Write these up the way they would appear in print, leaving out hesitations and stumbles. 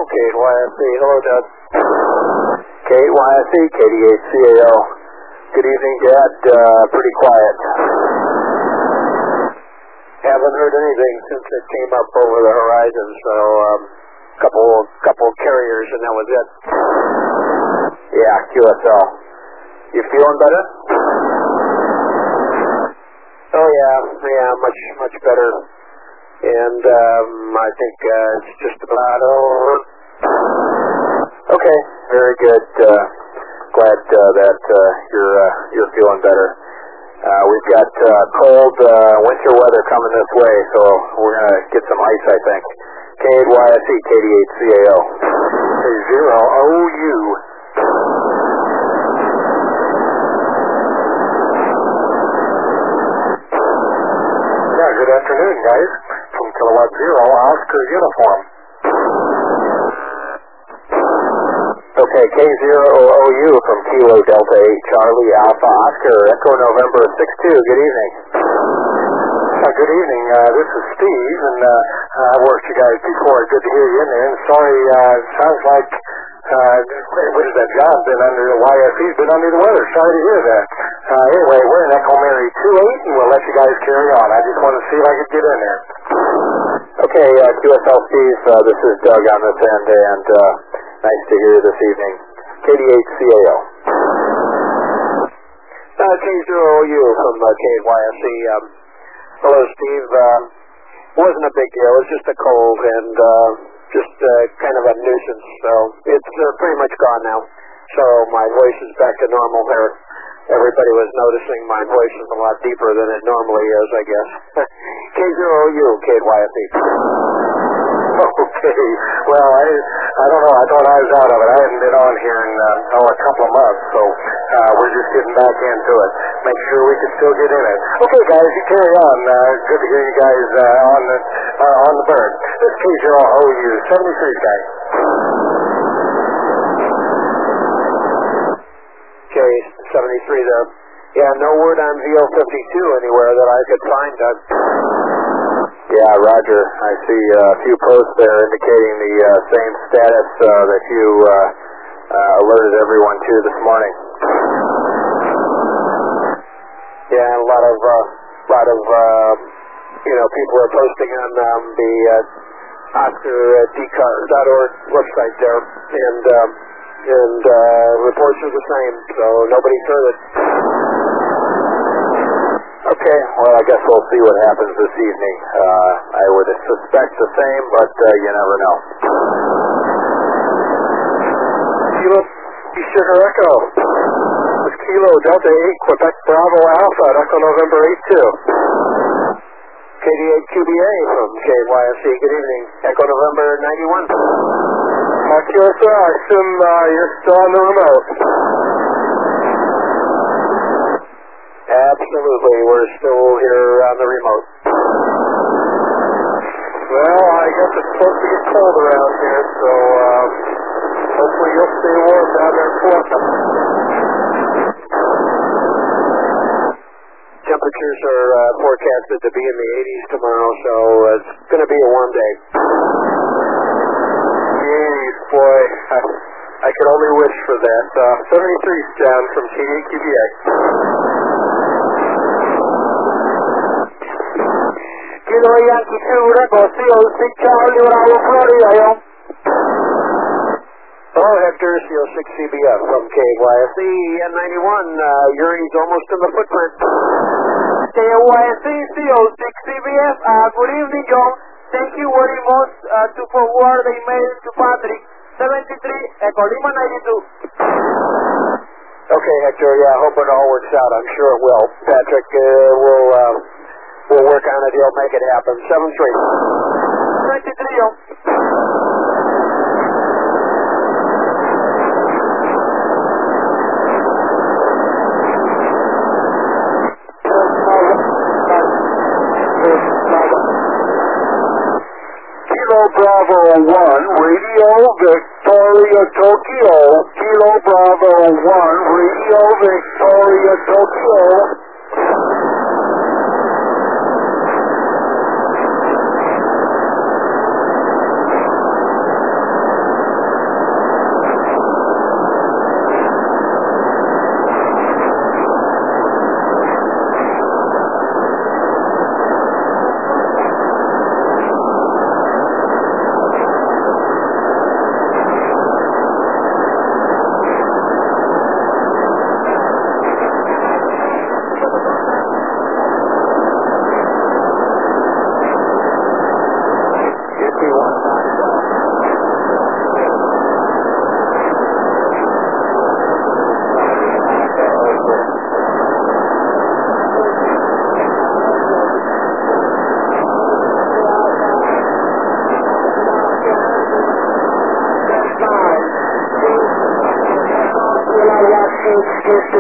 KYSC. Hello, Doug. KYSC, KD8CAO. Good evening, Dad. Pretty quiet. Haven't heard anything since it came up over the horizon, so couple carriers, and that was it. Yeah, QSL. You feeling better? Oh yeah, much better. And I think it's just about over. Okay, very good. Glad that you're feeling better. We've got cold winter weather coming this way, so we're gonna get some ice, I think. KYSC, KD8CAO. K0OU. Yeah, good afternoon, guys. From Kilowatt Zero, Oscar Uniform. Okay, K0OU from Kilo Delta 8 Charlie Alpha Oscar Echo November 62. Good evening. Good evening. This is Steve, and I've worked you guys before. Good to hear you in there. And sorry, it sounds like what is that job been under the YFE's been under the weather. Sorry to hear that. Anyway, we're in Echo Mary 28, and we'll let you guys carry on. I just want to see if I could get in there. Okay, QSL Steve, this is Doug on this end, and nice to hear you this evening. KD8CAO. K0OU from KYSC. Hello, Steve. Wasn't a big deal. It was just a cold and just kind of a nuisance. So it's pretty much gone now. So my voice is back to normal there. Everybody was noticing my voice is a lot deeper than it normally is, I guess. K0OU, KYSC. Okay. Well, I don't know. I thought I was out of it. I haven't been on here in a couple of months, so we're just getting back into it. Make sure we can still get in it. Okay, guys, you carry on. Good to hear you guys on the bird. This is K0OU, 73, guys. K73 there. Yeah, no word on VO52 anywhere that I could find, Doug. Yeah, Roger. I see a few posts there indicating the same status that you alerted everyone to this morning. Yeah, a lot of people are posting on the OscarDcar.org website there, and reports are the same, so nobody's heard it. Okay, well, I guess we'll see what happens this evening. I would suspect the same, but you never know. Kilo Sugar Echo. With Kilo Delta 8 Quebec Bravo Alpha at Echo November 82. KD8QBA from KYSC. Good evening. Echo November 91. QSL, I assume you're still on the remote. Absolutely, we're still here on the remote. Well, I guess it's supposed to get cold around here, so hopefully you'll stay warm down there for us. Temperatures are forecasted to be in the 80s tomorrow, so it's going to be a warm day. Jeez, boy, I could only wish for that. 73's down from KD8QBA. Kilo Yankee 2 Echo CO6 Charlie Bravo Florida, yo. Hello, Hector, CO6 CBF from KYSC N91. Uri's almost in the footprint. KYSC CO6 CBF, good evening, John. Thank you very much to forward the email to Patrick. 73 Echo Lima 92. Okay, Hector, yeah, I hope it all works out. I'm sure it will. Patrick, we'll work on it. He'll make it happen. 7-3. 93, yo. Kilo Bravo 1, Radio Victoria Tokyo. Kilo Bravo 1, Radio Victoria Tokyo.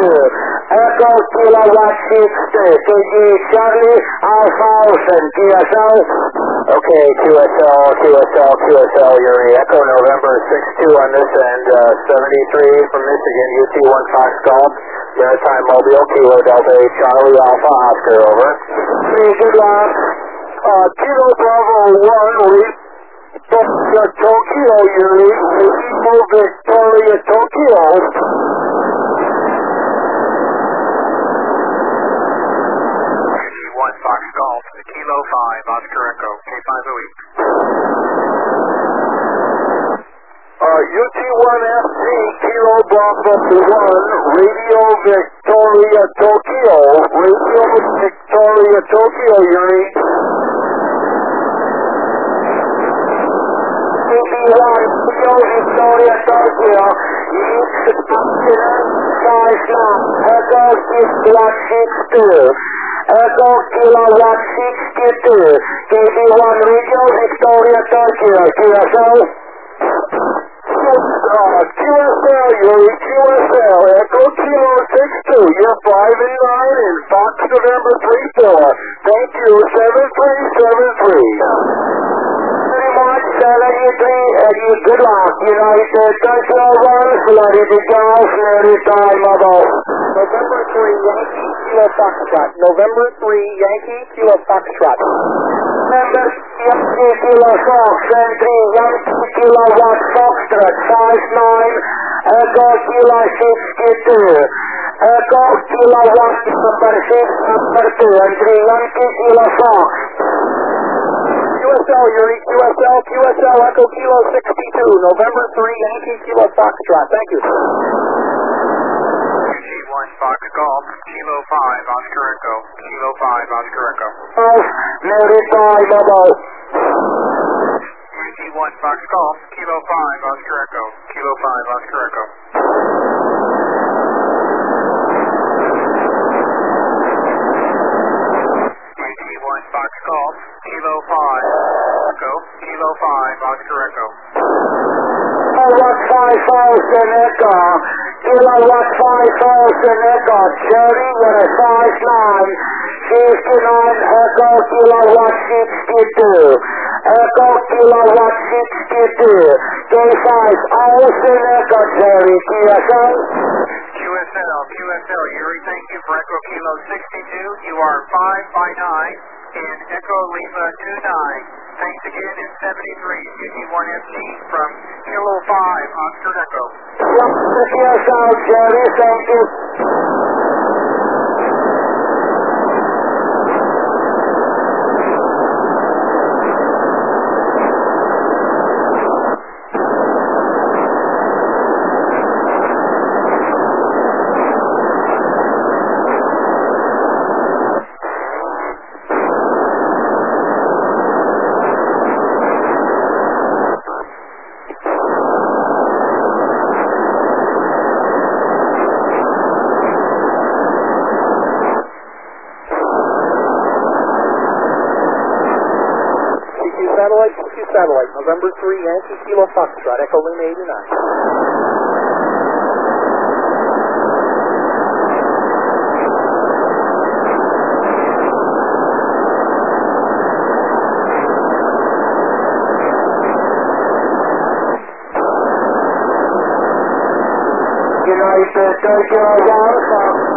Echo Kilo Watch 6, KG Charlie Alpha Ocean, QSL. Okay, QSL, Yuri. Echo November 6-2 on this end, 73 from Michigan, UT1 Fox Golf, Maritime Mobile, Kilo Delta 8 Charlie Alpha Oscar, over. Good luck. Kilo Bravo 1, lead Tokyo, Yuri. Eco Victoria, Tokyo. UT1 Fox Golf, Kilo 5, Oscar Echo, K508. UT1FG, Kilo Bravo 1, Radio Victoria, Tokyo. Radio Victoria, Tokyo, Yuri. TV1, Radio Victoria, Tokyo. East Continent, 5 knots. Echo Watch 6-2. Echo Kilo Watch 62. TV1, Radio Victoria, Tokyo. QSL. QSL, Yuri, QSL, Echo Kilo 6-2, you're 5 and 9 in Fox November 3-4. Thank you, 7373. Very much, 73, Eddie, good luck. United, Tokyo 1, Florida to Golf, Maritime Mobile. November 3, Yankee, Kilo Foxtrot. November 3, Yankee, Kilo Foxtrot. November Yankee, Kilo Fox, entry, Yankee, Kilo Watch Foxtrot, 5-9, Echo Kilo 62. Echo Kilo Watch number 6, number 2, entry, Yankee, Kilo Fox. QSL, Yuri, QSL, Echo Kilo 62, November 3, Yankee, Kilo Foxtrot, thank you. UT1 Fox Golf, Kilo 5, Oscar Echo, Kilo 5, Oscar Echo. Maritime Mobile. UT1 Fox Golf, Kilo 5, Oscar Echo, Kilo 5, Oscar Echo. UT1 Fox Golf, Kilo 5, Echo, Kilo 5, Oscar Echo. Kilowatt 5000 Echo, Kilowatt 5000 Echo, Cherry with a 5-9, 59 Echo, Kilowatt 62, Echo, Kilowatt 62, K5, Olsen Echo, Cherry, QSL. QSL, Yuri, thank you for Echo Kilo 62, you are 5 by 9, and Echo Lima 29. Thanks again in 73, UT1FG from Kilo 5, Oscar Echo. QSL, Jerry, thank you. Satellite, November 3, Yankee Kilo Foxtrot, Echo Lima 89. United Tokyo 1,